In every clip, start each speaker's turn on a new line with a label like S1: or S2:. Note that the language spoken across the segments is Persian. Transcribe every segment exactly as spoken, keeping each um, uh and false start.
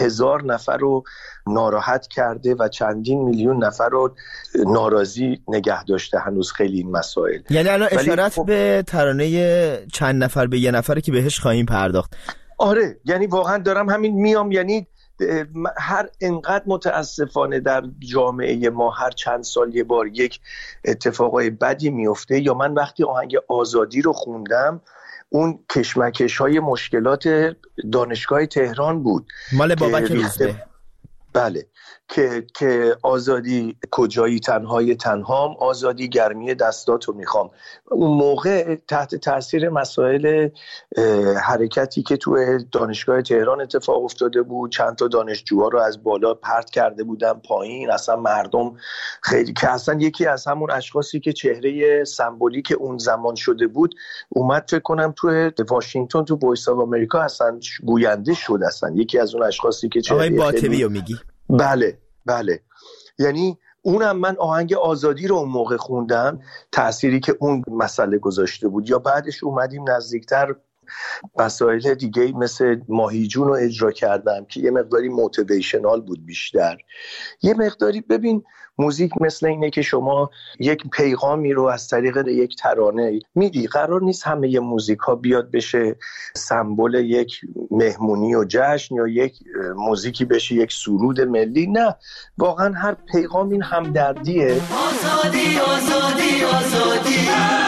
S1: هزار نفر رو ناراحت کرده و چندین میلیون نفر رو ناراضی نگه داشته هنوز خیلی این مسائل.
S2: یعنی الان اشارت خب... به ترانه چند نفر به یه نفر که بهش خواهیم پرداخت.
S1: آره یعنی واقعا دارم همین میام، یعنی هر انقدر متاسفانه در جامعه ما هر چند سال یه بار یک اتفاقای بدی میفته. یا من وقتی آهنگ آزادی رو خوندم اون کشمکش های مشکلات دانشگاه تهران بود،
S2: مال بابک روزبه.
S1: بله که که آزادی کجایی تنهای تنهام، آزادی گرمی دستاتو میخوام. اون موقع تحت تاثیر مسائل حرکتی که تو دانشگاه تهران اتفاق افتاده بود، چند تا دانشجوها رو از بالا پرت کرده بودن پایین، اصلا مردم خیلی که اصلا یکی از همون اشخاصی که چهره سمبولیک اون زمان شده بود اومد فکر کنم تو واشنگتن تو وایس آف امریکا اصلا گوینده شد، اصلا یکی از اون اشخاصی که چهره
S2: آقای باطبی رو میگی؟
S1: بله بله. یعنی اونم من آهنگ آزادی رو اون موقع خوندم، تأثیری که اون مسئله گذاشته بود. یا بعدش اومدیم نزدیکتر مسائل دیگه مثل ماهیجون رو اجرا کردم که یه مقداری موتیویشنال بود بیشتر. یه مقداری ببین موزیک مثل اینه که شما یک پیغامی رو از طریق یک ترانه میدی. قرار نیست همه ی موزیک ها بیاد بشه سمبل یک مهمونی و جشن یا یک موزیکی بشه یک سرود ملی. نه، واقعا هر پیغام این همدردیه.
S3: آزادی آزادی آزادی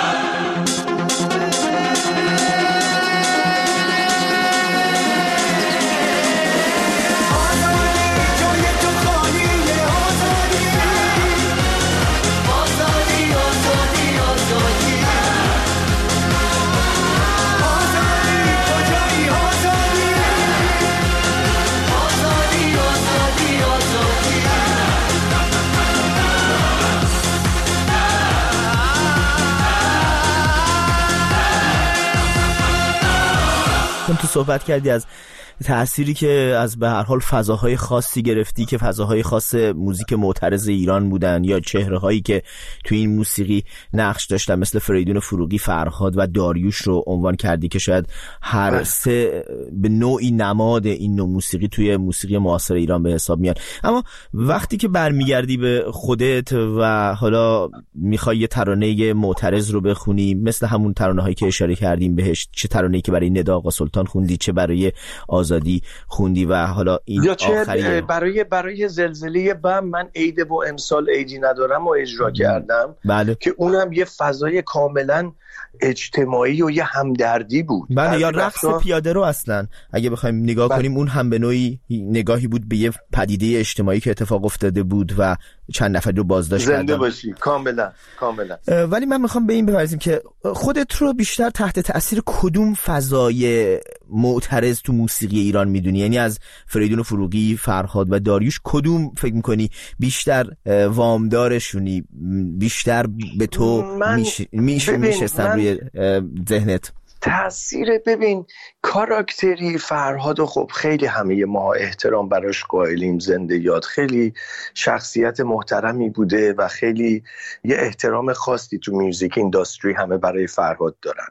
S2: تو صحبت کردی از تأثیری که از به هر حال فضاهای خاصی گرفتی که فضاهای خاص موزیک معترض ایران بودن یا چهره‌هایی که تو این موسیقی نقش داشتن مثل فریدون فروغی، فرهاد و داریوش رو عنوان کردی که شاید هر سه به نوعی نماد این نوع موسیقی توی موسیقی معاصر ایران به حساب میاد. اما وقتی که برمیگردی به خودت و حالا میخوای یه ترانه معترض رو بخونی مثل همون ترانه‌هایی که اشاره کردیم بهش، چه ترانه‌ای که برای ندا آقا سلطان خوندی، چه برای آزادی خوندی و حالا این
S1: یا چه
S2: آخری
S1: برای برای زلزله بم من عید و امسال عیدی ندارم و اجرا کردم.
S2: بله.
S1: که اونم یه فضای کاملا اجتماعی و یه همدردی بود.
S2: بله. یا رقص وقتا... پیاده رو اصلا اگه بخوایم نگاه بله. کنیم اون هم به نوعی نگاهی بود به یه پدیده اجتماعی که اتفاق افتاده بود و چند نفر رو بازداشت کردن.
S1: زنده باشی. کاملا کاملا.
S2: ولی من میخوام به این بپردازیم که خودت رو بیشتر تحت تأثیر کدوم فضای معترض تو موسیقی ایران میدونی؟ یعنی از فریدون فروغی، فرهاد و داریوش کدوم فکر میکنی بیشتر وامدارشونی، بیشتر به تو میش... میشستن روی ذهنت؟
S1: تأثیر ببین کاراکتری فرهاد و خب خیلی همه ما احترام براش قائلیم، زنده یاد، خیلی شخصیت محترمی بوده و خیلی یه احترام خاصی تو میوزیک اینداستری همه برای فرهاد دارن.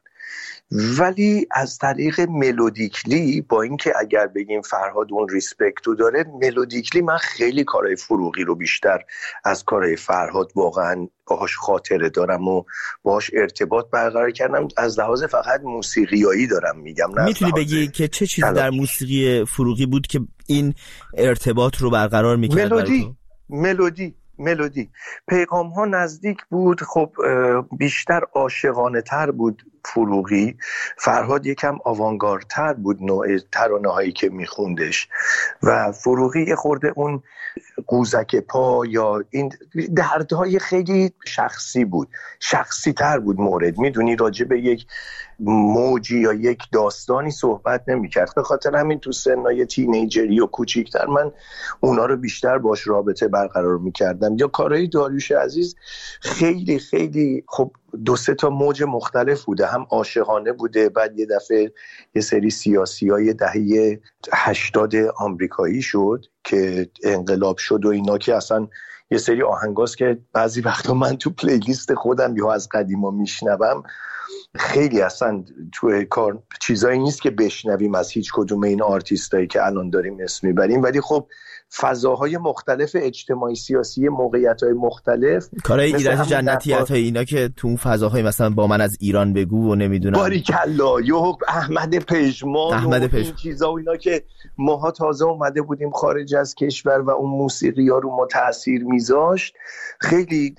S1: ولی از طریق ملودیکلی، با اینکه اگر بگیم فرهاد اون ریسپکتو داره، ملودیکلی من خیلی کارهای فروغی رو بیشتر از کارهای فرهاد واقعا باهاش خاطره دارم و باهاش ارتباط برقرار کردم. از لحاظ فقط موسیقیایی دارم میگم. نه
S2: میتونی بگی که چه چیزی در موسیقی فروغی بود که این ارتباط رو برقرار میکرد؟
S1: ملودی ملودی ملودی پیغام ها نزدیک بود. خب بیشتر عاشقانه تر بود فروغی، فرهاد یکم آوانگاردتر بود نوع ترانه هایی که میخوندش و فروغی یه خورده اون قوزک پا یا این دردهای خیلی شخصی بود، شخصی تر بود مورد. میدونی راجع به یک موجی یا یک داستانی صحبت نمی‌کرد. به خاطر همین تو سنای تینیجری و کوچیک‌تر من اونا رو بیشتر باش رابطه برقرار می‌کردم. یا کارهای داریوش عزیز خیلی خیلی خب دو سه تا موج مختلف بوده، هم عاشقانه بوده، بعد یه دفعه یه سری سیاسیای دهه هشتاد آمریکایی شد که انقلاب شد و اینا، که اصلا یه سری آهنگاست که بعضی وقتا من تو پلیلیست خودم یا از قدیما میشنوم خیلی اصلا توی کار چیزایی نیست که بشنویم از هیچ کدوم این آرتیستایی که الان داریم اسم میبریم، ولی خب فضاهای مختلف اجتماعی سیاسی، موقعیت‌های مختلف،
S2: کارهای ایرج جنتی عطایی اینا که تو اون فضاهای مثلا با من از ایران بگو و نمیدونم
S1: باریکلا یا احمد پژمان
S2: احمد
S1: و
S2: پژ...
S1: این چیزا و اینا که ماها تازه اومده بودیم خارج از کشور و اون موسیقی ها رو ما تأثیر میذاشت، خیلی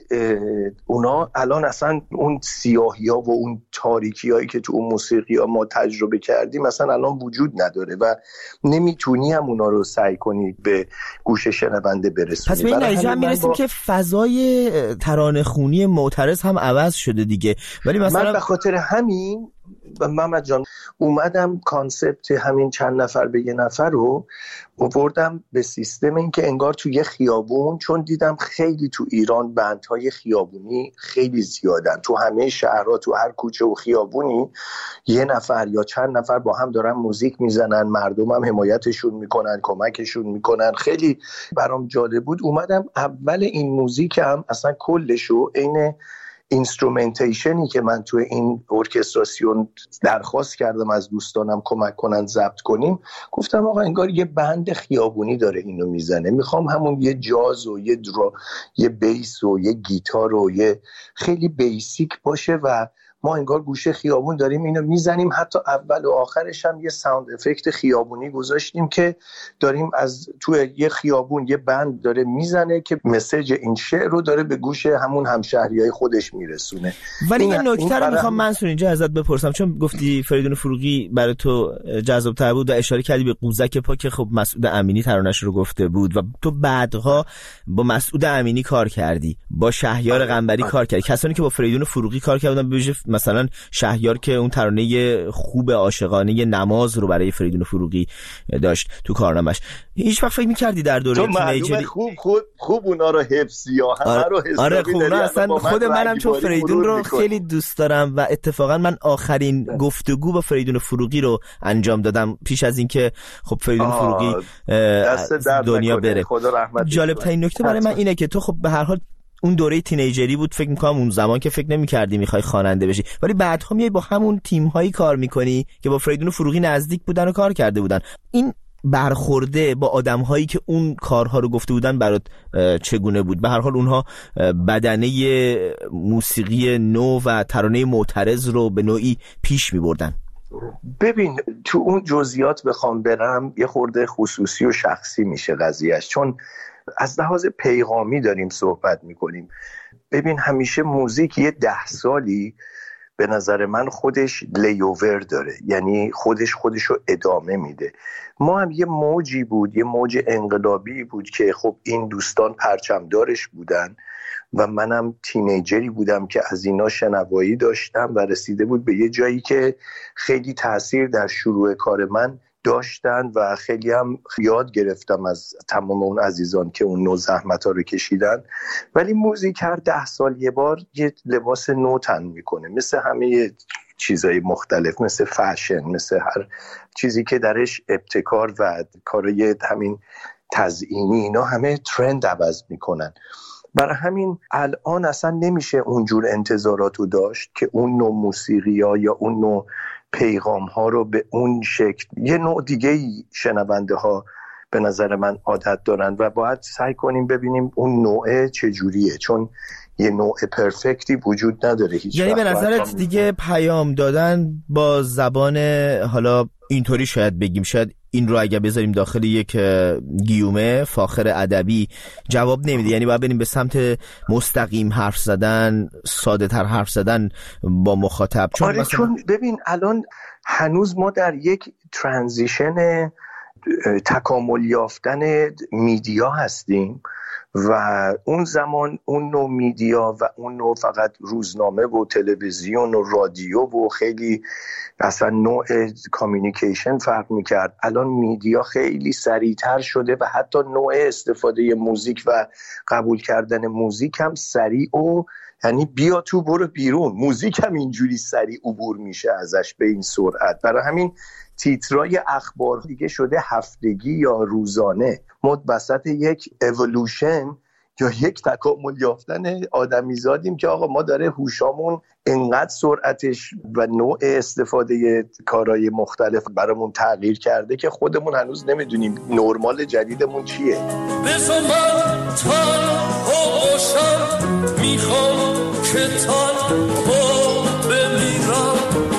S1: اونا الان اصلا اون سیاهی ها و اون تاریکی هایی که تو اون موسیقی ها ما تجربه کردیم مثلا الان وجود نداره و نمیتونی هم اونا رو سعی کنی به گوش شنونده برسونی.
S2: پس به این نتیجه هم میرسیم با... که فضای ترانه خونی معترض هم عوض شده دیگه. ولی مثلا
S1: من به خاطر همین محمد جان اومدم کانسپت همین چند نفر به یه نفر رو آوردم به سیستم، این که انگار تو یه خیابون، چون دیدم خیلی تو ایران بندهای خیابونی خیلی زیادن، تو همه شهرها تو هر کوچه و خیابونی یه نفر یا چند نفر با هم دارن موزیک میزنن، مردم هم حمایتشون میکنن، کمکشون میکنن. خیلی برام جالب بود. اومدم اول این موزیک هم اصلا کلشو این اینسترومنتیشنی که من توی این ارکستراسیون درخواست کردم از دوستانم کمک کنن ضبط کنیم، گفتم آقا انگار یه بند خیابونی داره اینو میزنه، میخوام همون یه جاز و یه درا، یه بیس و یه گیتار و یه خیلی بیسیک باشه و ما انگار گوشه خیابون داریم اینو میزنیم. حتی اول و آخرش هم یه ساوند افکت خیابونی گذاشتیم که داریم از توی یه خیابون یه بند داره میزنه که مسیج این شعر رو داره به گوش همون همشهریای خودش میرسونه.
S2: ولی یه نکته رو میخوام منصور اینجا ازت بپرسم، چون گفتی فریدون فروغی برای تو جذاب‌تر بود و اشاره کردی به قوزک پا که خب مسعود امینی ترانه‌اش رو گفته بود و تو بعدها با مسعود امینی کار کردی، با شهیار قنبری کار کردی، کسانی که با فریدون فروغی کار کردن به ویژه مثلا شهیار که اون ترانه خوب عاشقانه نماز رو برای فریدون فروغی داشت تو کارنامه‌اش، هیچ وقت فکر می‌کردی در دوره تینیجری
S1: خوب خوب خوب اونا رو حفظی یا همه رو حسابی؟
S2: آره خوب، نه اصلا خود منم چون فریدون رو خیلی دوست دارم و اتفاقا من آخرین گفتگو با فریدون فروغی رو انجام دادم پیش از اینکه خب فریدون فروغی دنیا بره. جالب ترین نکته برای من اینه که تو خب به هر حال اون دوره تینیجری بود، فکر می‌کنم اون زمان که فکر نمی‌کردی می‌خوای خواننده بشی، ولی بعدها میای با همون تیم‌هایی کار می‌کنی که با فریدون فروغی نزدیک بودن و کار کرده بودن. این برخورده با آدم‌هایی که اون کارها رو گفته بودن برات چگونه بود؟ به هر حال اونها بدنه موسیقی نو و ترانه معترض رو به نوعی پیش می‌بردن.
S1: ببین تو اون جزئیات بخوام برم یه خورده خصوصی و شخصی میشه قضیهش، چون از لحاظ پیغامی داریم صحبت میکنیم. ببین همیشه موزیک یه ده سالی به نظر من خودش لیوور داره، یعنی خودش خودش رو ادامه میده. ما هم یه موجی بود، یه موج انقلابی بود که خب این دوستان پرچمدارش بودن و منم تینیجری بودم که از اینا شنوایی داشتم و رسیده بود به یه جایی که خیلی تأثیر در شروع کار من داشتن و خیلی هم یاد گرفتم از تمام اون عزیزان که اون نوع زحمت ها رو کشیدن. ولی موزیک هر ده سال یه بار یه لباس نو تن میکنه، مثل همه چیزای مختلف، مثل فشن، مثل هر چیزی که درش ابتکار و کارای همین تزیینی اینا همه ترند عوض میکنن. برای همین الان اصلا نمیشه اونجور انتظاراتو داشت که اون نوع موسیقی ها یا اون نوع پیغام ها رو به اون شکل، یه نوع دیگه ای شنونده ها به نظر من عادت دارن و باید سعی کنیم ببینیم اون نوع چجوریه، چون یه نوع پرفکتی وجود نداره هیچ.
S2: یعنی به نظرت دیگه پیام دادن با زبان حالا اینطوری شاید بگیم، شاید این رو اگه بذاریم داخل یک گیومه فاخر ادبی جواب نمیده، یعنی باید بریم به سمت مستقیم حرف زدن، ساده تر حرف زدن با مخاطب. چون
S1: آره مثلا... چون ببین الان هنوز ما در یک ترانزیشن تکامل یافتن میدیا هستیم و اون زمان اون نوع میدیا و اون نوع فقط روزنامه و تلویزیون و رادیو و خیلی اصلا نوع کامیونیکیشن فرق میکرد. الان میدیا خیلی سریعتر شده و حتی نوع استفاده موزیک و قبول کردن موزیک هم سریع و یعنی بیا تو برو بیرون، موزیک هم اینجوری سریع عبور میشه ازش به این سرعت. برای همین تیترای اخبار دیگه شده هفتگی یا روزانه. ما وسط یک اِوولوشن یا یک تکامل یافتن آدمیزادیم که آقا ما داره هوشامون انقدر سرعتش و نوع استفاده کارهای مختلف برامون تغییر کرده که خودمون هنوز نمیدونیم نرمال جدیدمون چیه.
S4: بذار من تنها باشم، میخوام که تنها بمیرم،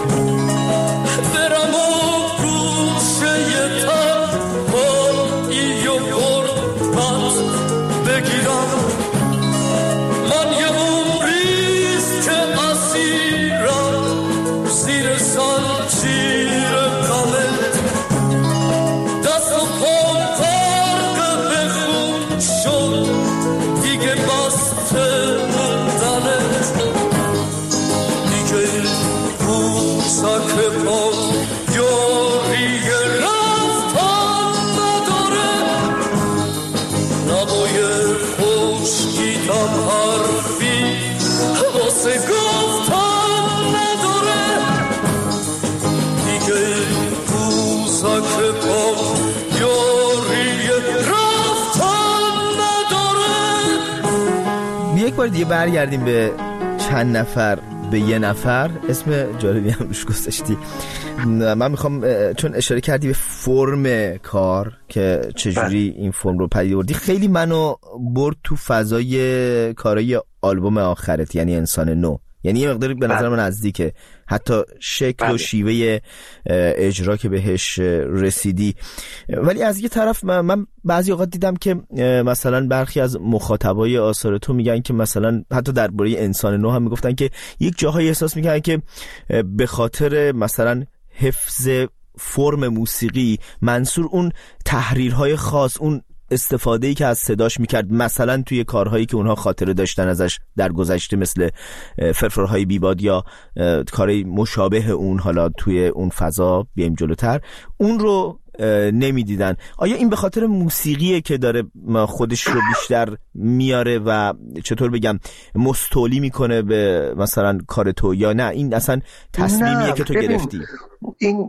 S4: برم و گوشه تنهایی و غربت بگیرم. من یه عمریست که اسیرم زیر زنجیر غمت، دست و پام غرق به خون شد دیگه بسته موندنت، دیگه پوزک پام یاری رفتن نداره، نبای خشکیدم حرفی واسه گفتن نداره، دیگه پوزک پام یاری رفتن نداره.
S2: یک بار دیگه برگردیم به چند نفر به یه نفر. اسم جالبی هم روش گذاشتی. من میخوام چون اشاره کردی به فرم کار که چجوری این فرم رو پدید آوردی، خیلی منو برد تو فضای کارای آلبوم آخرت، یعنی انسان نو. یعنی یه مقداری به نظر من نزدیکه، حتی شکل و شیوه اجرا که بهش رسیدی. ولی از یه طرف من, من بعضی اوقات دیدم که مثلا برخی از مخاطبای آثار تو میگن که مثلا حتی درباره انسان نو هم میگفتن که یک جاهای احساس میکنن که به خاطر مثلا حفظ فرم موسیقی منصور اون تحریرهای خاص، اون استفاده‌ای که از صداش میکرد مثلا توی کارهایی که اونها خاطره داشتن ازش در گذشته مثل فرفرهای بیباد یا کاری مشابه اون، حالا توی اون فضا بیایم جلوتر، اون رو نمیدیدن. آیا این به خاطر موسیقیه که داره خودش رو بیشتر میاره و چطور بگم مستولی میکنه به مثلا کار تو، یا نه این اصلا تصمیمیه که تو گرفتی؟
S1: این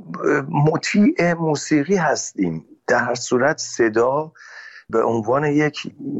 S1: مطیع موسیقی هستیم، در هر صورت صدا به عنوان یک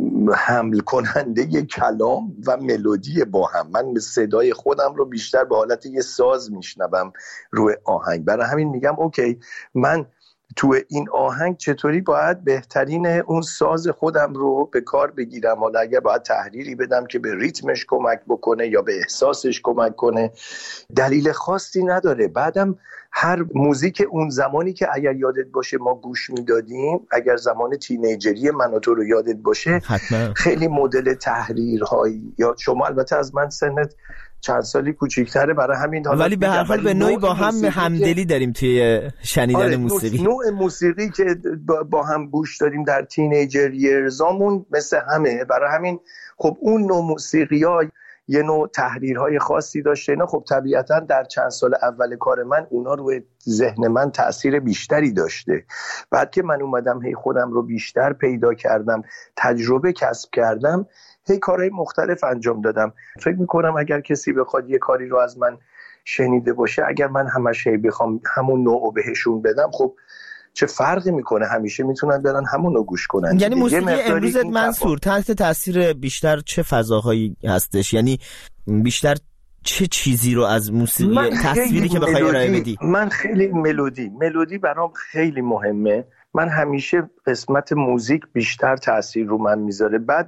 S1: حمل کننده کلام و ملودی با هم، من صدای خودم رو بیشتر به حالت یه ساز میشنوم روی آهنگ. برای همین میگم اوکی من تو این آهنگ چطوری باید بهترین اون ساز خودم رو به کار بگیرم. حالا اگر باید تحریری بدم که به ریتمش کمک بکنه یا به احساسش کمک کنه، دلیل خاصی نداره. بعدم هر موزیک اون زمانی که اگر یادت باشه ما گوش میدادیم، اگر زمان تینیجری من و تو رو یادت باشه حتما. خیلی مدل تحریرهایی، یا شما البته از من سنت چند سالی کوچیک‌تره برای همین،
S2: ولی به هر حال به نوعی با هم همدلی داریم توی شنیدن آره موسیقی.
S1: نوع موسیقی که با هم گوش دادیم در تینیجر یرزامون مثل همه، برای همین خب اون نوع موسیقی‌ها یه نوع تحریرهای خاصی داشته. اینا خب طبیعتاً در چند سال اول کار من اونا روی ذهن من تأثیر بیشتری داشته. بعد که من اومدم هی خودم رو بیشتر پیدا کردم، تجربه کسب کردم، هی کارهای مختلف انجام دادم. فکر میکنم اگر کسی بخواد یه کاری رو از من شنیده باشه، اگر من همش هی بخوام همون نوع بهشون بدم، خب چه فرقی میکنه؟ همیشه میتونن برن همونو گوش کنن.
S2: یعنی موسیقی امروزت منصور تحت تاثیر بیشتر چه فضاهایی هستش؟ یعنی بیشتر چه چیزی رو از موسیقی تصویری که بخوای ارائه بدی؟
S1: من خیلی ملودی ملودی برام خیلی مهمه. من همیشه قسمت موزیک بیشتر تاثیر رو من میذاره. بعد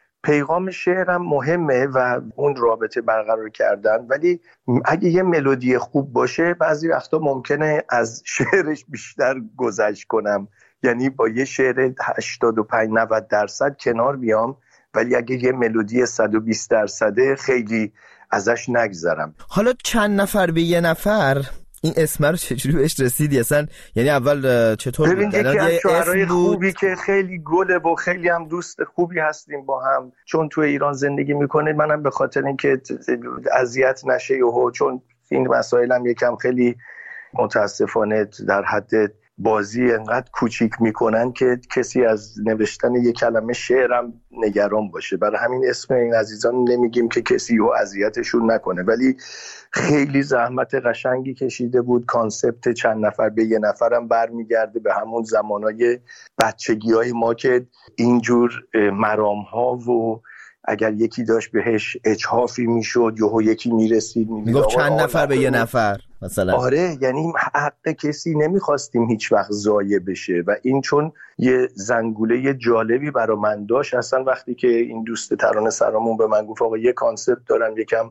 S1: پیغام شعرم مهمه و اون رابطه برقرار کردن، ولی اگه یه ملودی خوب باشه بعضی وقتا ممکنه از شعرش بیشتر گذشت کنم، یعنی با یه شعر هشتاد و پنج نود درصد کنار بیام، ولی اگه یه ملودی صد و بیست درصده خیلی ازش نگذرم.
S2: حالا چند نفر به یه نفر، این اسم رو چجوری بهش رسیدی اصلا؟ یعنی اول چطور
S1: بود؟ ببین یکی از شاعرای خوبی که خیلی گله و خیلی هم دوست خوبی هستیم با هم، چون تو ایران زندگی میکنه، منم به خاطر اینکه اذیت نشه و چون این مسائل هم یکم خیلی متاسفانه در حد بازی انقدر کوچیک میکنن که کسی از نوشتن یک کلمه شعرم نگران باشه. برای همین اسم این عزیزان نمیگیم که کسی رو اذیتشون نکنه، ولی خیلی زحمت قشنگی کشیده بود. کانسپت چند نفر به یه نفرم برمیگرده به همون زمانای بچگی های ما که اینجور مرام ها و اگر یکی داشت بهش اجحافی میشد یهو یکی میرسید
S2: میگفت چند نفر به یه نفر مثلا.
S1: آره، یعنی حق کسی نمیخواستیم هیچ وقت ضایع بشه و این چون یه زنگوله جالبی برای من داشت. اصلا وقتی که این دوست ترانه سرامون به من گفت آقا یه کانسپت دارم یکم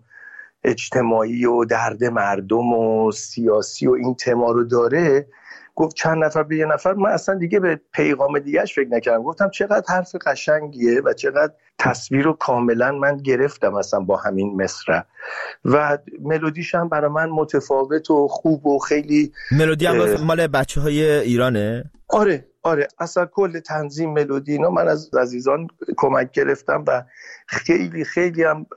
S1: اجتماعی و درد مردم و سیاسی و این تما رو داره، گفت چند نفر به یه نفر، من اصلا دیگه به پیغام دیگهش فکر نکردم. گفتم چقدر حرف قشنگیه و چقدر تصویر رو کاملا من گرفتم اصلا با همین مصرع و ملودیش هم برای من متفاوت و خوب و خیلی.
S2: ملودی هم مال بچه های ایرانه؟
S1: آره آره، اصلا کل تنظیم ملودی اینا من از عزیزان کمک گرفتم و خیلی خیلی هم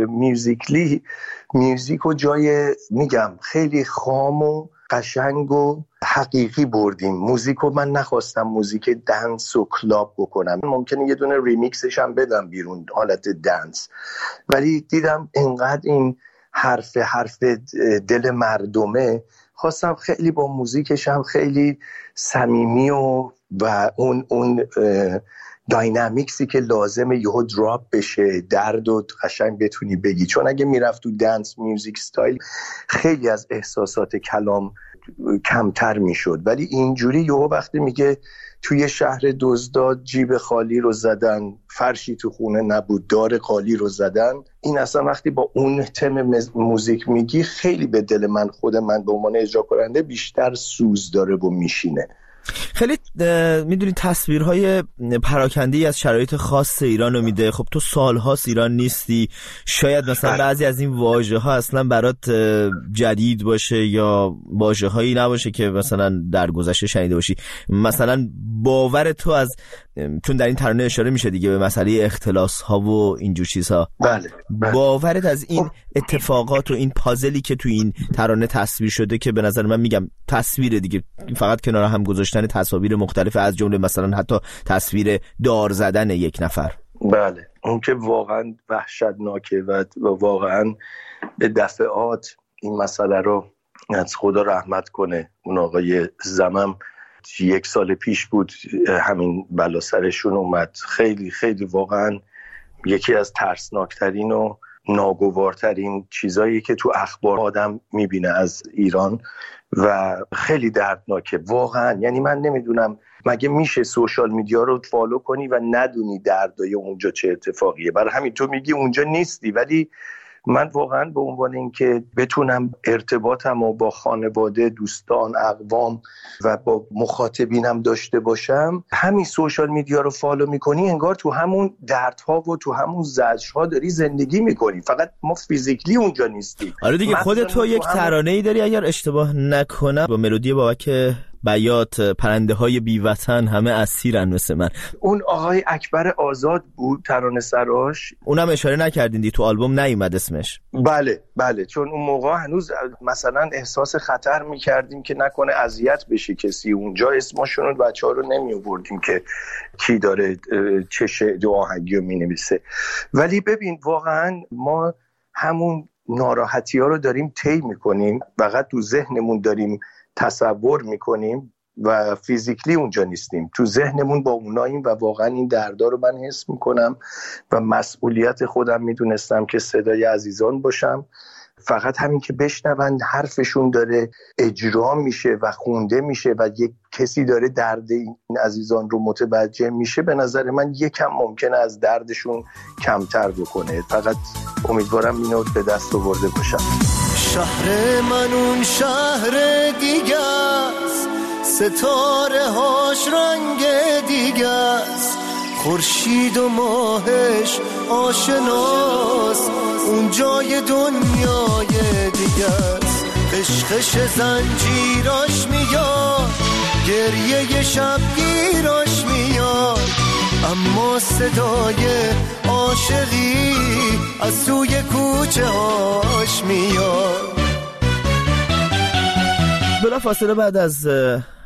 S1: میوزیکلی میوزیک و جای میگم خیلی خام و قشنگ و حقیقی بردیم. موزیکو من نخواستم موزیک دنس و کلاب بکنم، ممکنه یه دونه ریمیکسش هم بدم بیرون حالت دنس، ولی دیدم انقدر این حرف حرف دل مردمه، خواستم خیلی با موزیکش هم خیلی صمیمی و و اون اون داینامیکسی که لازمه یهو دراپ بشه، درد و قشنگ بتونی بگی. چون اگه میرفت تو دنس میوزیک ستایل خیلی از احساسات کلام کمتر میشد، ولی اینجوری یهو وقتی میگه توی شهر دزداد جیب خالی رو زدن، فرشی تو خونه نبود دار خالی رو زدن، این اصلا وقتی با اون تم موزیک میگی خیلی به دل من خود من به عنوان اجرا کننده بیشتر سوز داره و میشینه.
S2: خیلی میدونی تصویرهای پراکنده‌ای از شرایط خاص ایران رو میده. خب تو سالهاست ایران نیستی، شاید مثلا بعضی از این واژه ها اصلا برات جدید باشه یا واژه هایی نباشه که مثلا در گذشته شنیده باشی. مثلا باور تو از، چون در این ترانه اشاره میشه دیگه به مسئله اختلاس ها و اینجور چیزها،
S1: بله, بله.
S2: باورت از این اتفاقات و این پازلی که تو این ترانه تصویر شده که به نظر من میگم تصویر دیگه فقط کنار هم گذاشتن تصاویر مختلف از جمله مثلا حتی تصویر دار زدن یک نفر،
S1: بله اون که واقعا وحشتناکه و واقعا به دفعات این مسئله رو از خدا رحمت کنه. اون آقای زمم یک سال پیش بود همین بلا سرشون اومد. خیلی خیلی واقعا یکی از ترسناکترین و ناگوارترین چیزایی که تو اخبار آدم میبینه از ایران و خیلی دردناکه واقعا. یعنی من نمیدونم مگه میشه سوشال میدیا رو فالو کنی و ندونی دردای اونجا چه اتفاقیه. برای همین تو میگی اونجا نیستی، ولی من واقعا به عنوان اینکه بتونم ارتباطم و با خانواده، دوستان، اقوام و با مخاطبینم داشته باشم، همین سوشال میدیا رو فالو میکنی انگار تو همون دردها و تو همون زجرها داری زندگی میکنی، فقط ما فیزیکلی اونجا نیستی.
S2: آره دیگه، خودت تو یک همون... ترانه‌ای داری اگر اشتباه نکنم با ملودی بابک بیات، پرنده های بیوطن همه اسیرن مثل من.
S1: اون آقای اکبر آزاد بود ترانه سراش،
S2: اونم اشاره نکردین دی تو آلبوم نیومد اسمش.
S1: بله بله، چون اون موقع هنوز مثلا احساس خطر میکردیم که نکنه اذیت بشه کسی اونجا، اسمشون رو بچه‌ها رو نمی آوردیم که کی داره چه شعر و آهنگی رو مینویسه. ولی ببین واقعا ما همون ناراحتی ها رو داریم طی میکنیم، فقط تو ذهنمون داریم تصور میکنیم و فیزیکلی اونجا نیستیم، تو ذهنمون با اوناییم و واقعا این دردا رو من حس میکنم و مسئولیت خودم میدونستم که صدای عزیزان باشم. فقط همین که بشنون حرفشون داره اجرا میشه و خونده میشه و یک کسی داره درد این عزیزان رو متوجه میشه، به نظر من یکم ممکنه از دردشون کمتر بکنه. فقط امیدوارم اینو به دست آورده باشم.
S3: شهر من اون شهر دیگه است، ستاره هاش رنگ دیگه است، خورشید و ماهش آشناست، اون جای دنیای دیگه است. قشقش زنجیراش میاد، گریه شبگیراش میاد، اما صدای عاشقی از توی کوچه هاش میاد.
S2: بلا فاصله بعد از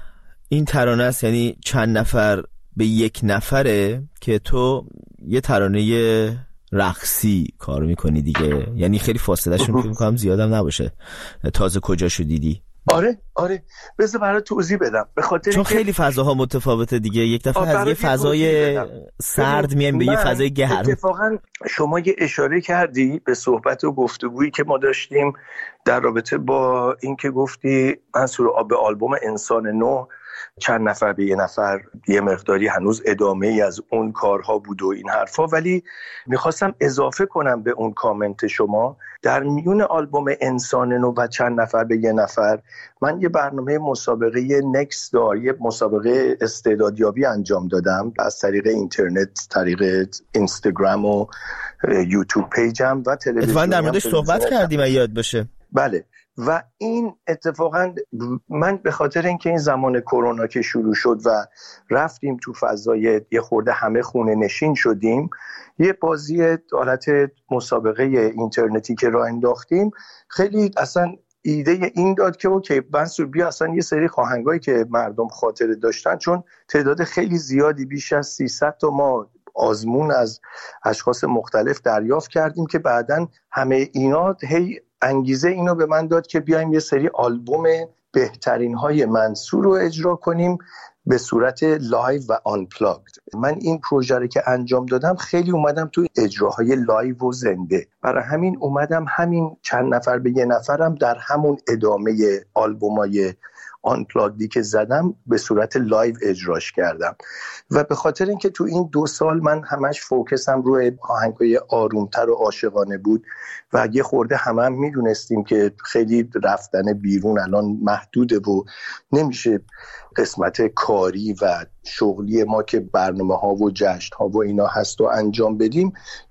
S2: این ترانه است، یعنی چند نفر به یک نفره که تو یه ترانه رقصی کار میکنی دیگه، یعنی خیلی فاصله شون فکر میکنم زیادم نباشه. تازه کجاشو دیدی؟
S1: آره آره بذار برای توضیح بدم، به خاطر
S2: چون خیلی فضاها متفاوته دیگه. یک دفعه از یه فضای سرد میایم به یه فضای گرم.
S1: اتفاقا شما یه اشاره کردی به صحبت و گفتگویی که ما داشتیم در رابطه با این که گفتی منصور به آلبوم انسان نو چند نفر به یه نفر یه مقداری هنوز ادامه ای از اون کارها بود و این حرفا، ولی میخواستم اضافه کنم به اون کامنت شما. در میون آلبوم انسان نو و چند نفر به یه نفر من یه برنامه مسابقه نکس دار، یه مسابقه استعدادیابی انجام دادم از طریق اینترنت، طریق اینستاگرام و یوتیوب پیجم و تلویزیون.
S2: اتفاقا در موردش صحبت کردیم اگه یاد باشه.
S1: بله، و این اتفاقا من به خاطر اینکه این زمان کرونا که شروع شد و رفتیم تو فضای یه خورده همه خونه نشین شدیم، یه بازی حالت مسابقه اینترنتی که راه انداختیم خیلی اصلا ایده این داد که اوکی منصور بیا اصلا یه سری آهنگایی که مردم خاطره داشتن، چون تعداد خیلی زیادی بیش از سیصد تا ما آزمون از اشخاص مختلف دریافت کردیم که بعدن همه اینا هی انگیزه اینو به من داد که بیایم یه سری آلبوم بهترین های منصور رو اجرا کنیم به صورت لایو و آنپلاگد. من این پروژه رو که انجام دادم خیلی اومدم تو اجراهای لایو و زنده، برای همین اومدم همین چند نفر به یه نفرم در همون ادامه آلبومای آنپلاگدی که زدم به صورت لایو اجراش کردم. و به خاطر اینکه تو این دو سال من همش فوکسم روی آهنگای آرومتر و عاشقانه بود و یه خورده همه هم میدونستیم که خیلی رفتن بیرون الان محدوده و نمیشه قسمت کاری و شغلی ما که برنامه ها و جشن ها و اینا هست و انجام بدیم،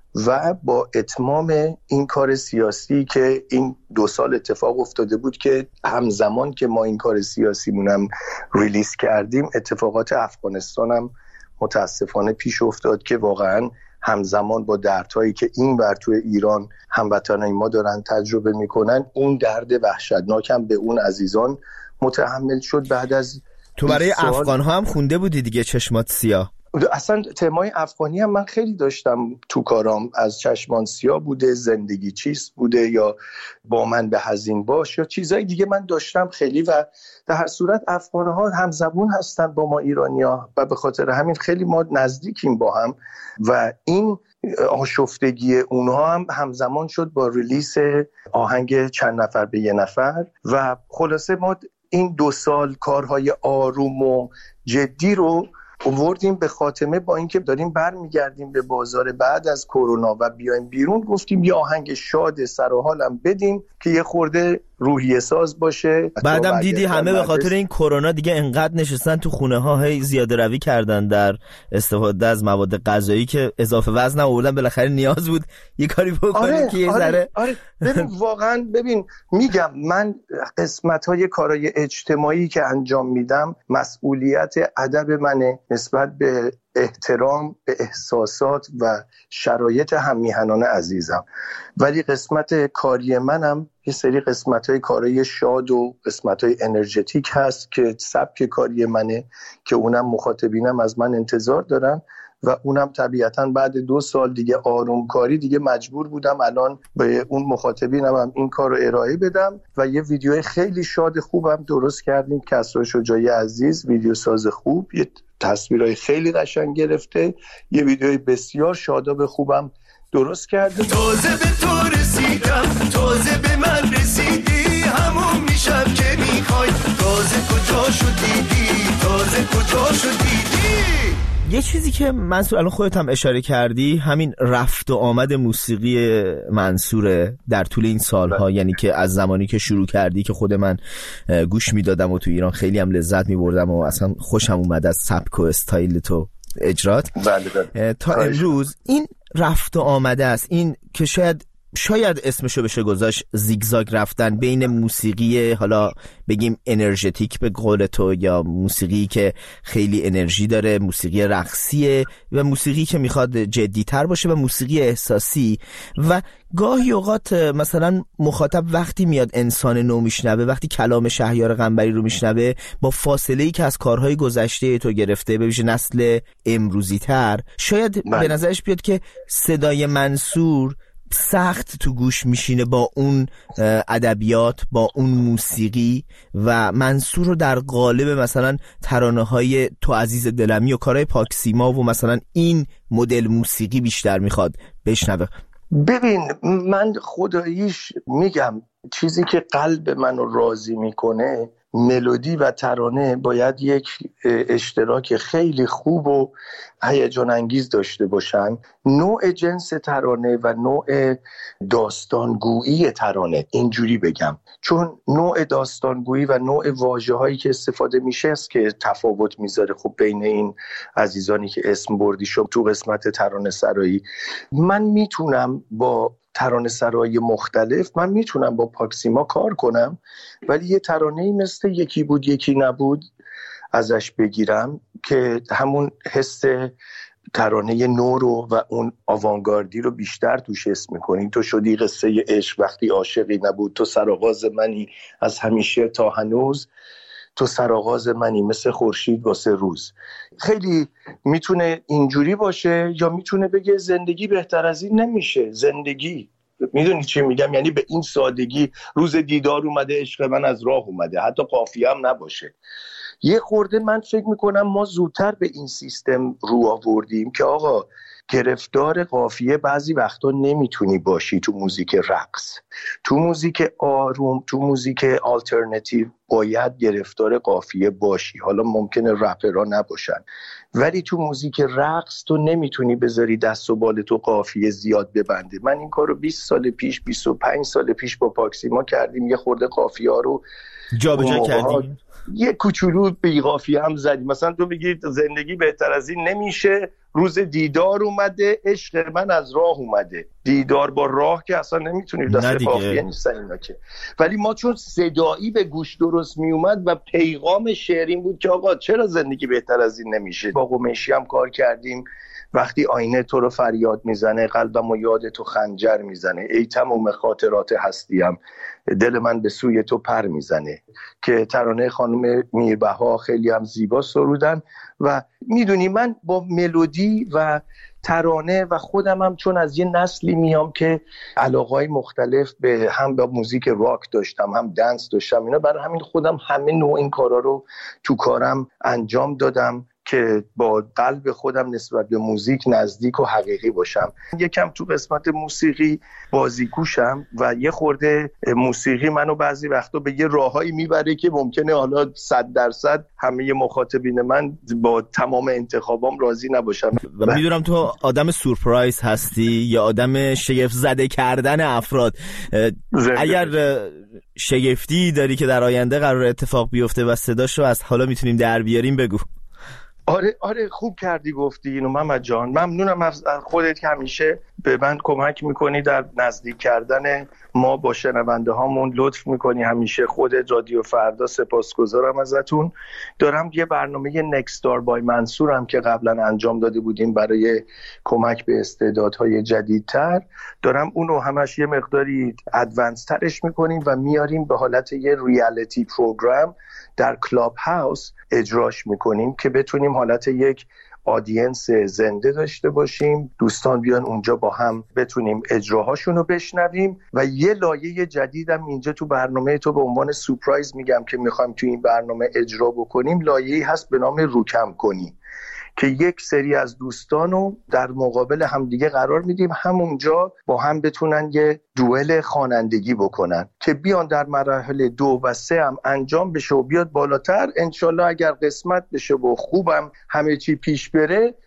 S1: و با اتمام این کار سیاسی که این دو سال اتفاق افتاده بود که همزمان که ما این کار سیاسیمونم ریلیز کردیم اتفاقات افغانستان هم متاسفانه پیش افتاد که واقعا همزمان با دردهایی که این ور توی ایران هموطنای ما دارن تجربه میکنن، اون درد وحشتناکم به اون عزیزان متحمل شد. بعد از
S2: تو برای افغان ها هم خونده بودی دیگه چشمات سیاه.
S1: اصلا تمای افغانی هم من خیلی داشتم تو کارام، از چشمان سیاه بوده، زندگی چیست بوده، یا با من به هزین باش، یا چیزای دیگه من داشتم خیلی. و در هر صورت افغان ها همزبون هستن با ما ایرانی ها و به خاطر همین خیلی ما نزدیکیم با هم و این آشفتگی اونها هم همزمان شد با ریلیس آهنگ چند نفر به یه نفر. و خلاصه ما این دو سال کارهای آروم و جدی رو آوردیم به خاتمه با اینکه داریم برمیگردیم به بازار بعد از کرونا و بیایم بیرون، گفتیم یه آهنگ شاد سر و حالم بدیم که یه خورده روحیه ساز باشه.
S2: بعدم دیدی همه به خاطر این کرونا دیگه انقدر نشستن تو خونه ها، هی زیاده روی کردن در استفاده از مواد غذایی که اضافه وزن آوردن، بالاخره نیاز بود یه کاری بکنیم
S1: آره،
S2: که یه
S1: آره،
S2: ذره
S1: آره. ببین واقعا ببین میگم من قسمت های کارهای اجتماعی که انجام میدم مسئولیت ادب منه نسبت به احترام به احساسات و شرایط هممیهنان عزیزم، ولی قسمت کاری منم یه سری قسمت‌های کارهای شاد و قسمت‌های انرژتیک هست که سبک کاری منه که اونم مخاطبینم از من انتظار دارن و اونم طبیعتاً بعد دو سال دیگه آروم کاری دیگه مجبور بودم الان به اون مخاطبینم هم این کار رو ارائه بدم و یه ویدیو خیلی شاد خوبم درست کردیم. کسرا شجاعی عزیز ویدیو ساز خوب، یه تصویرهای خیلی قشنگ گرفته، یه ویدیوی بسیار شاداب خوبم درست کرده.
S3: تازه به تو رسیدم، تازه به من رسیدی، همون میشم که میخوای، تازه کجا شدیدی، تازه کجا شدیدی.
S2: یه چیزی که منصور الان خودت هم اشاره کردی همین رفت و آمد موسیقی منصوره در طول این سالها، یعنی که از زمانی که شروع کردی که خود من گوش میدادم و تو ایران خیلی هم لذت میبردم و اصلا خوشم اومد از سبک و استایل تو اجرات،
S1: بله بله.
S2: تا امروز این رفت و آمده است، این که شاید شاید اسمشو بشه گذاشت زیگزاگ رفتن بین موسیقی حالا بگیم انرژتیک به قول تو، یا موسیقی که خیلی انرژی داره، موسیقی رقصیه، و موسیقی که میخواد جدی‌تر باشه و موسیقی احساسی. و گاهی اوقات مثلا مخاطب وقتی میاد انسان نو میشنوه، وقتی کلام شهریار قنبری رو میشنوه، با فاصله‌ای که از کارهای گذشته تو گرفته به ویژه نسل امروزی تر، شاید من. به نظرش بیاد که صدای منصور سخت تو گوش میشینه با اون ادبیات، با اون موسیقی، و منصور رو در قالب مثلا ترانه‌های تو عزیز دلمی و کارهای پاکسیما و مثلا این مدل موسیقی بیشتر میخواد بشنوه.
S1: ببین من خداییش میگم چیزی که قلب منو راضی میکنه، ملودی و ترانه باید یک اشتراک خیلی خوب و هیجان انگیز داشته باشن. نوع جنس ترانه و نوع داستانگویی ترانه، اینجوری بگم، چون نوع داستانگویی و نوع واژه‌هایی که استفاده میشه است که تفاوت میذاره خب بین این عزیزانی که اسم بردی شد تو قسمت ترانه سرایی. من میتونم با ترانه سرایی مختلف، من میتونم با پاکسیما کار کنم، ولی یه ترانه‌ای مثل یکی بود یکی نبود ازش بگیرم که همون حس ترانه نو رو و اون آوانگاردی رو بیشتر توش حس می‌کنی. تو شدی قصه عشق وقتی عاشقی نبود، تو سرآغاز منی از همیشه تا هنوز، تو سرآغاز منی مثل خورشید واسه روز. خیلی میتونه اینجوری باشه، یا میتونه بگه زندگی بهتر از این نمیشه. زندگی، میدونی چی میگم؟ یعنی به این سادگی، روز دیدار اومده عشق من از راه اومده، حتی قافیه هم نباشه. یه خورده من فکر میکنم ما زودتر به این سیستم رو آوردیم که آقا گرفتار قافیه بعضی وقتا نمیتونی باشی تو موزیک رقص، تو موزیک آروم، تو موزیک آلترناتیو باید گرفتار قافیه باشی. حالا ممکنه رپرها نباشن، ولی تو موزیک رقص تو نمیتونی بذاری دست و بال تو قافیه زیاد ببنده. من این کارو بیست سال پیش، بیست و پنج سال پیش با پاکسیما کردیم، یه خورده قافیه ها رو
S2: جا به جا کردیم،
S1: یه کوچولو بی قافیه هم زدیم. مثلا تو بگید زندگی بهتر از این نمیشه، روز دیدار اومده عشق من از راه اومده. دیدار با راه که اصلا نمیتونی، دست قافیه نیستن اینا که. ولی ما چون صدایی به گوش درست میومد و پیغام شعرین بود که آقا چرا زندگی بهتر از این نمیشه. با قمیشی هم کار کردیم، وقتی آینه تو رو فریاد میزنه، قلبم و یاد تو خنجر میزنه، ای تموم خاطرات هستیم، دل من به سوی تو پر میزنه، که ترانه خانم میربها خیلی هم زیبا سرودن. و میدونی من با ملودی و ترانه و خودم هم چون از یه نسلی میام که علاقه‌های مختلف به هم با موزیک راک داشتم، هم دنس داشتم، اینا برای همین خودم همه نوع این کارا رو تو کارم انجام دادم که با قلب خودم نسبت به موزیک نزدیک و حقیقی باشم. یکم تو قسمت موسیقی بازیگوشم و یه خورده موسیقی منو بعضی وقتا به یه راههایی میبره که ممکنه حالا صد درصد همه مخاطبین من با تمام انتخابام راضی نباشن.
S2: و میدونم تو آدم سورپرایز هستی یا آدم شگفت زده کردن افراد. اگر شگفتی داری که در آینده قرار اتفاق بیفته و صداش رو از حالا میتونیم در بیاریم بگو.
S1: آره آره خوب کردی گفتی اینو محمد جان. ممنونم از خودت که همیشه به من کمک میکنی در نزدیک کردن ما با شنونده هامون، لطف میکنی همیشه. خودت، رادیو فردا، سپاسگزارم ازتون. دارم یه برنامه نکستار بای منصورم که قبلا انجام داده بودیم برای کمک به استعدادهای جدیدتر، دارم اونو همش یه مقداری ادوانس ترش میکنیم و میاریم به حالت یه ریالیتی پروگرام در کلاب هاوس اجراش میکنیم که بتونیم حالت یک آدینس زنده داشته باشیم، دوستان بیان اونجا با هم بتونیم اجراهاشون رو بشنویم. و یه لایه جدیدم اینجا تو برنامه تو به عنوان سورپرایز میگم که میخوایم تو این برنامه اجرا بکنیم، لایه‌ای هست به نام روکم کنی که یک سری از دوستانو در مقابل همدیگه قرار میدیم، همونجا با هم بتونن یه دوئل خوانندگی بکنن که بیان در مراحل دو و سه هم انجام بشه و بیاد بالاتر. انشالله اگر قسمت بشه و خوبم همه چی پیش بره،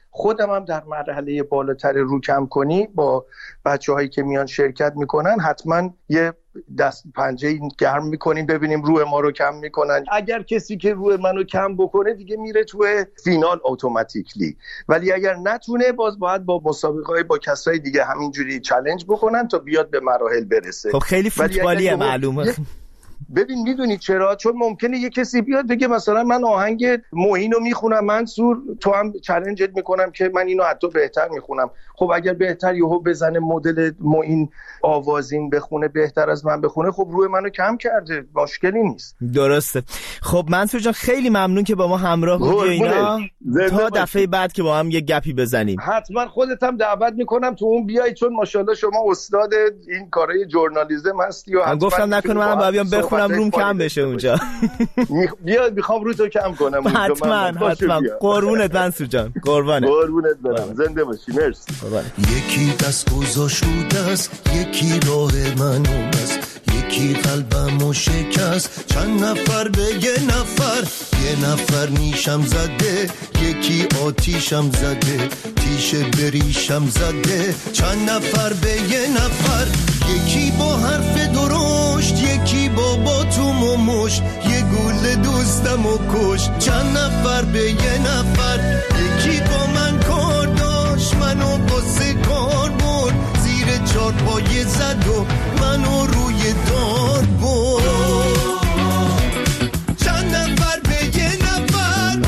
S1: خودم هم در مرحله بالاتر رو کم کنی با بچه هایی که میان شرکت میکنن حتما یه دست پنجه گرم میکنیم ببینیم روح ما رو کم میکنن. اگر کسی که روح منو کم بکنه دیگه میره تو فینال اتوماتیکلی، ولی اگر نتونه باز باید با مسابقه‌های با کسای دیگه همینجوری چالش بکنن تا بیاد به مراحل برسه.
S2: خب خیلی فوتبالیه معلومه.
S1: ببین میدونی چرا؟ چون ممکنه یه کسی بیاد بگه مثلا من آهنگ معین رو میخونم منصور، تو هم چالنجت میکنم که من اینو حتی بهتر میخونم. خب اگر بهتر یهو بزنه مدل معین آوازین بخونه بهتر از من بخونه، خب روی منو کم کرده، مشکلی نیست.
S2: درسته. خب منصور جان خیلی ممنون که با ما همراه بودی اینا. تا دفعه بعد که با هم یه گپی بزنیم
S1: حتما خودت هم دعوت میکنم تو اون بیای، چون ماشاءالله شما استاد این کارهای ژورنالیسم هستی و
S2: من گفتم نکنه منم با بیام بخونم روم کم بشه اونجا.
S1: بیا میخوام رو تو کم کنم
S2: حتما حتما. قربونت منصور جان، قربانت.
S1: قربونت برم، زنده باشی. مرسی.
S3: یکی دست گذاشته است، یکی راه منو بست، یکی قلبمو شکست، چند نفر به یه نفر، یه نفر نیشم زده، یکی آتیشم زده، تیشه بریشم زده، چند نفر به یه نفر، یکی با حرف درشت، یکی با باتوم و مشت، یه گل دوستمو کش، چند نفر به یه نفر، یکی با من کار داشت، منو باسه کار برد، زیر چار پایه زد و منو روی دار برد، چند نفر به یه نفر،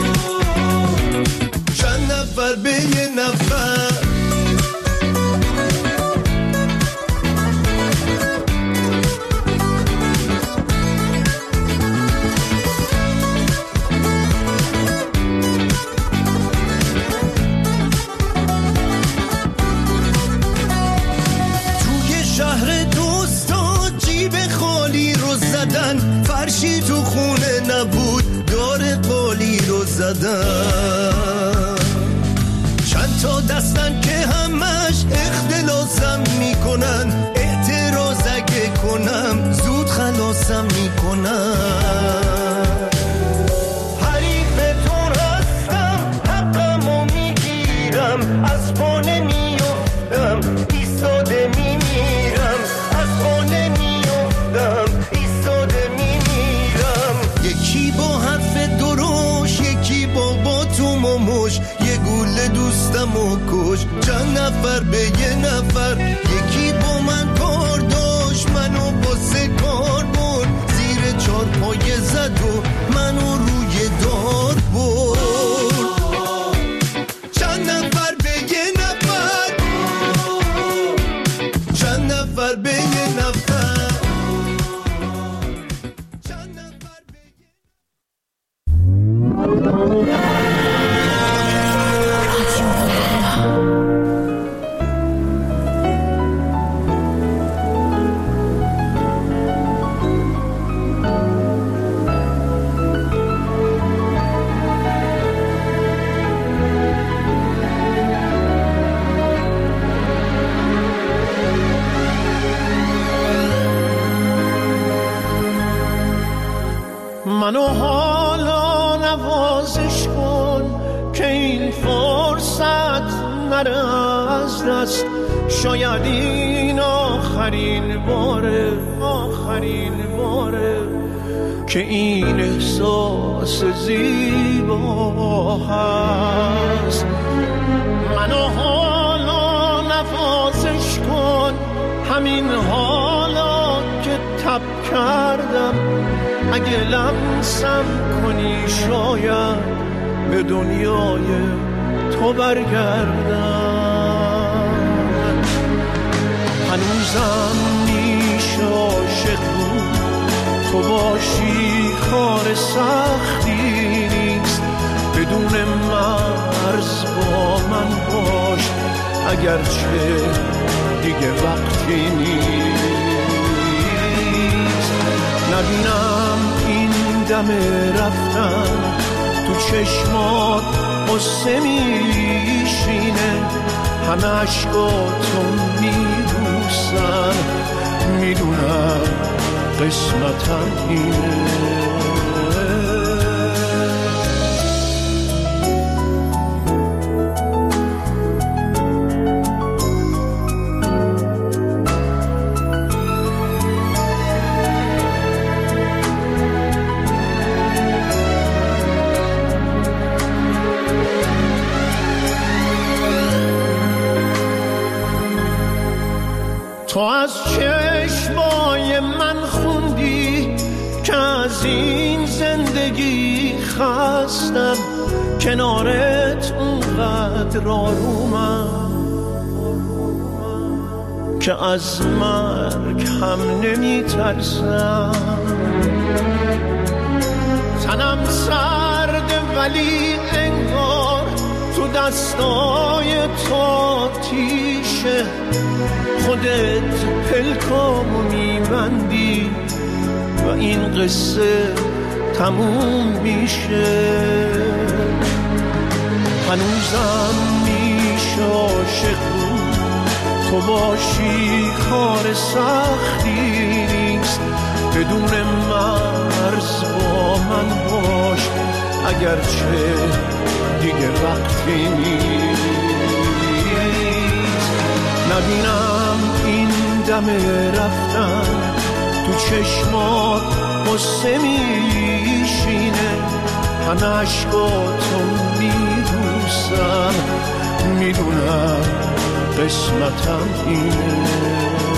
S3: چند نفر به یه نفر. فرشی تو خونه نبود، دار قالی رو زدن، چند تا دستن که همش اختلاسم میکنن، اعتراض اگه کنم زود خلاصم میکنن، حریفتون هستم حقمو میگیرم، از پا نمیافتم ایستاده میمیرم، از پا نمیافتم ایستاده میمیرم، یکی با حرف دروش، یکی با باتوم و مش، یه گوله دوستم و کش، چند نفر به یه نفر، یکی با من کار داشت، منو باسه کار برد، زیر چار پایه زد و منو روی دار برد، چند نفر به یه نفر، چند نفر به یه نفر.
S5: منو حالا نوازش کن که این فرصت نره از دست، شاید این آخرین باره، آخرین باره که این احساس زیبا هست. منو حالا نوازش کن، همین حالا که تب کردم، اگه لمسم کنی شاید به دنیای تو برگردم، هنوزم میشه عاشق بود، تو باشی کار سختی نیست، بدون مرز با من باش، اگرچه دیگه وقتی نیست، نبینم این دم رفتن تو چشمات قصه میشینه، همه عشقاتو میبوسن، میدونم قسمتم اینه. تو از چشمای من خوندی که از این زندگی خستم، کنارت اونقدر آرومم که از مرگ هم نمی ترسم. تنم سرده ولی انگار تو دستای تو آتیشه، خودت پلکامو میبندی و این قصه تموم میشه. هنوزم میشه عاشق بود، تو باشی کار سختی نیست، بدون مرز با من باش اگرچه دیگه وقتی نیست. نبینم این دم رفتن تو چشمات قصه میشینه، همه عشقاتو میبوسم، میدونم قسمتم اینه.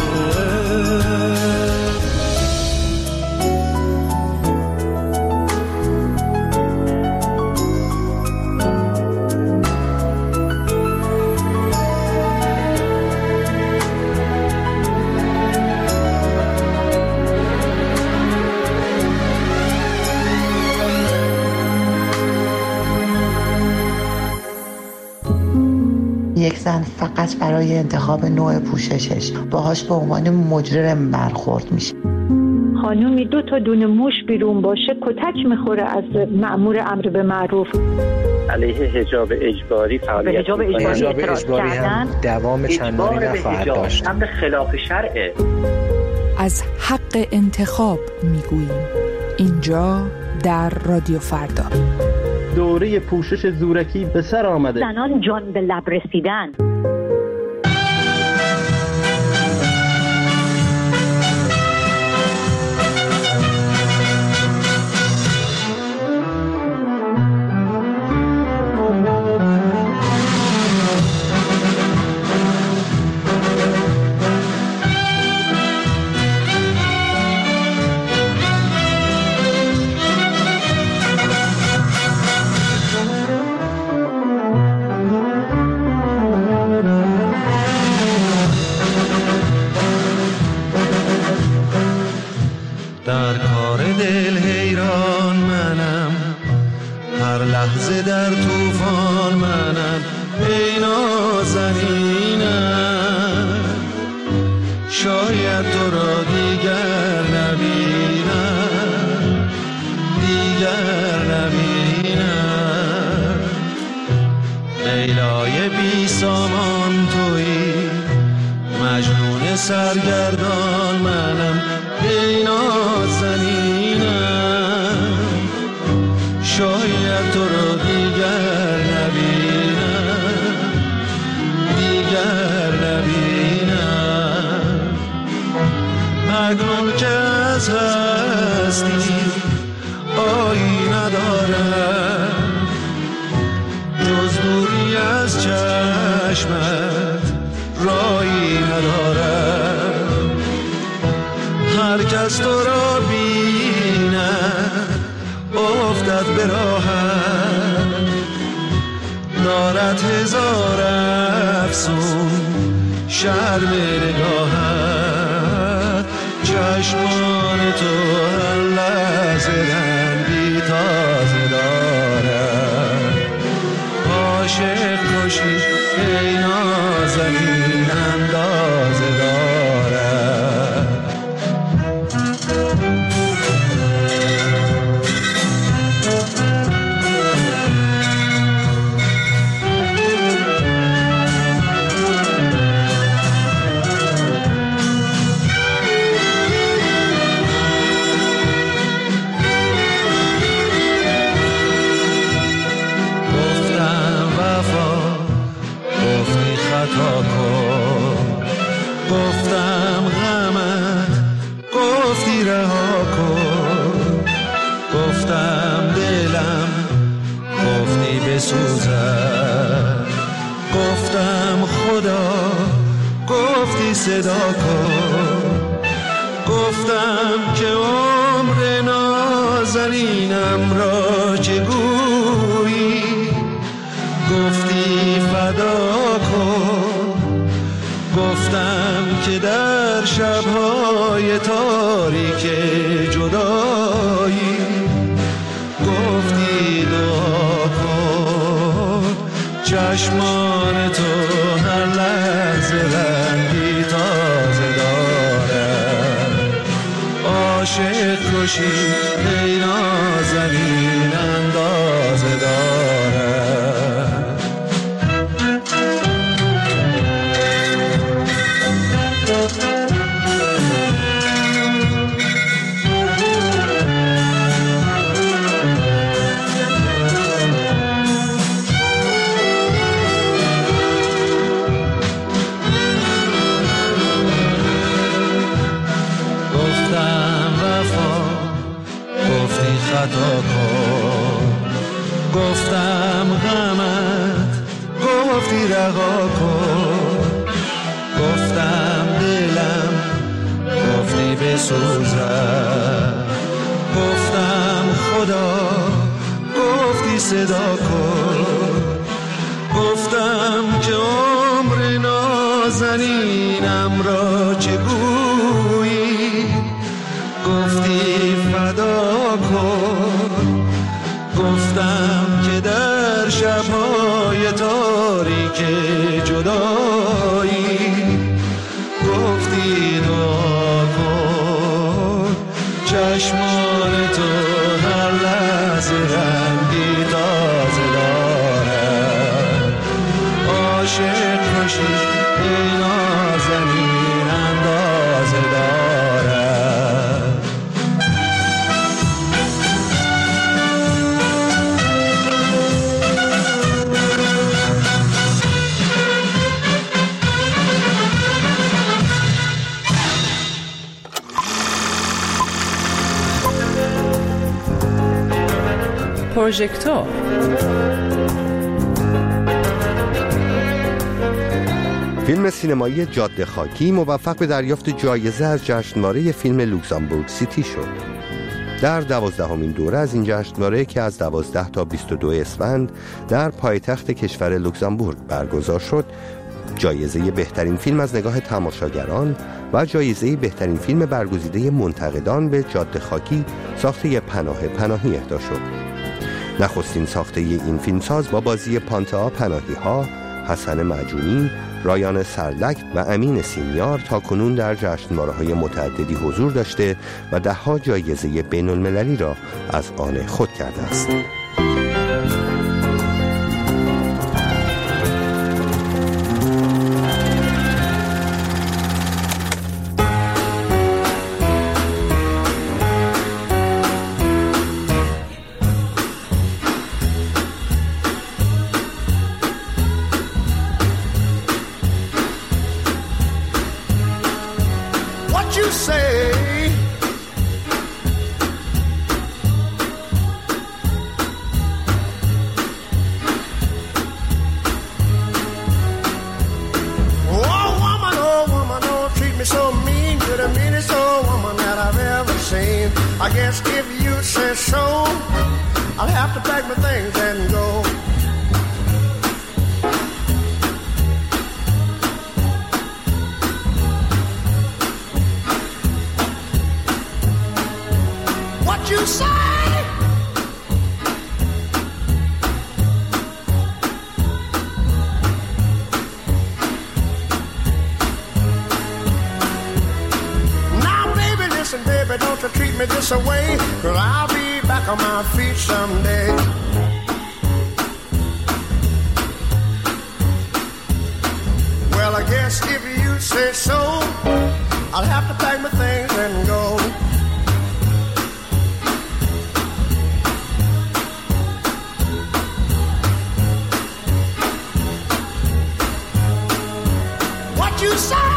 S6: یک زن فقط برای انتخاب نوع پوششش باهاش به عنوان مجرم برخورد میشه.
S7: خانومی دو تا دونه موش بیرون باشه کتک میخوره از مأمور امر به معروف.
S8: علیه حجاب اجباری فعالیت
S7: حجاب اجباری,
S9: حجاب اجباری هم دوام چندانی نخواهد داشت.
S8: هم به خلاف شرعه.
S10: از حق انتخاب میگوییم اینجا در رادیو فردا.
S11: دوره پوشش زورکی به سر آمده.
S7: زنان جان به لب رسیدن.
S3: در کار دل حیران منم، هر لحظه در طوفان منم، ای نازنینم شاید تو را دیگر نبینم، دیگر نبینم. لیلای بی سامان تویی، مجنون سرگردان منم، ای نازنینم شاید تو رو دیگر نبینم، دیگر نبینم. مگنون که از هستی آیی ندارم، جز دوری از چشمت رایی ندارم. هر کس تو را بیند افتد به راهت، دارد هزار افسون شرم نگاهت. چشمان تو هر لحظه رنگی تازه دارد. عاشق کشی ای نازنین اندازه دارد. گفتم غمت گفتی رها کن، گفتم دلم گفتی بسوزد، گفتم خدا گفتی صدا کن. گفتم که عمر نازنینم را چگویی، گفتی فدا کن. گفتم که در شبهای تاریک جدایی، گفتی دعا کن. چشمان تو هر لحظه رنگی تازه دارد، عاشق کشی ای نازنین اندازه دارد. خطا کن. گفتم غمت، گفتی رها کن. گفتم دلم، گفتی بسوزد. گفتم خدا، گفتی صدا کن. گفتم که عمر نازنینم را چگویی، گفتی فدا کن. گفتم که در شبهای تاریک جدایی، گفتی دعا کن. چشمان تو هر لحظه رنگی تازه دارد، عاشق کشی ای نازنین اندازه دارد.
S10: پروژکتور
S12: فیلم سینمایی جاده خاکی موفق به دریافت جایزه از جشنواره فیلم لوکزامبورگ سیتی شد. در دوازدهمین دوره از این جشنواره که از دوازده تا بیست و دو اسفند در پایتخت کشور لوکزامبورگ برگزار شد، جایزه بهترین فیلم از نگاه تماشاگران و جایزه بهترین فیلم برگزیده منتقدان به جاده خاکی ساخته پناه پناهی اهدا شد. نخستین ساخته این فیلمساز با بازی پانتا پناهی ها، حسن معجونی، رایان سرلک و امین سیمیار تا کنون در جشنواره‌های متعددی حضور داشته و ده‌ها جایزه بین المللی را از آن خود کرده است.
S13: I guess if you say so, I'll have to pack my things and go. What you say? Baby, don't you treat me this away, 'cause I'll be back on my feet someday. Well, I guess if you say so, I'll have to pack my things and go. What you say?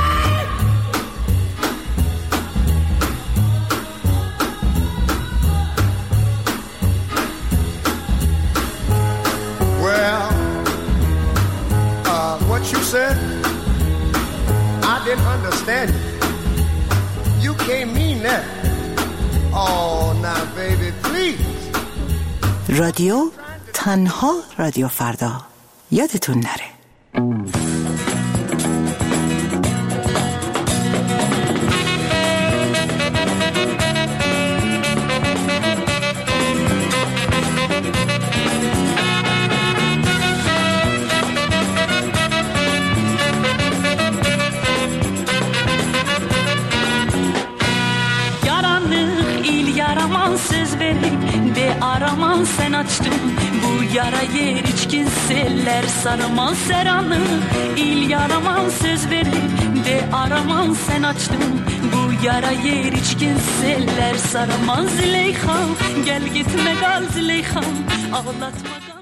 S13: Said I didn't understand you. You can't mean that. Oh, now baby, please.
S14: رادیو تنها رادیو فردا. یادتون نره.
S15: Söz verip de araman sen açtın bu yarayı içkin seller sarman seranı il yaraman söz verip de araman sen açtın bu yarayı içkin seller sarman Züleyha gel gitme kal Züleyha ağlatma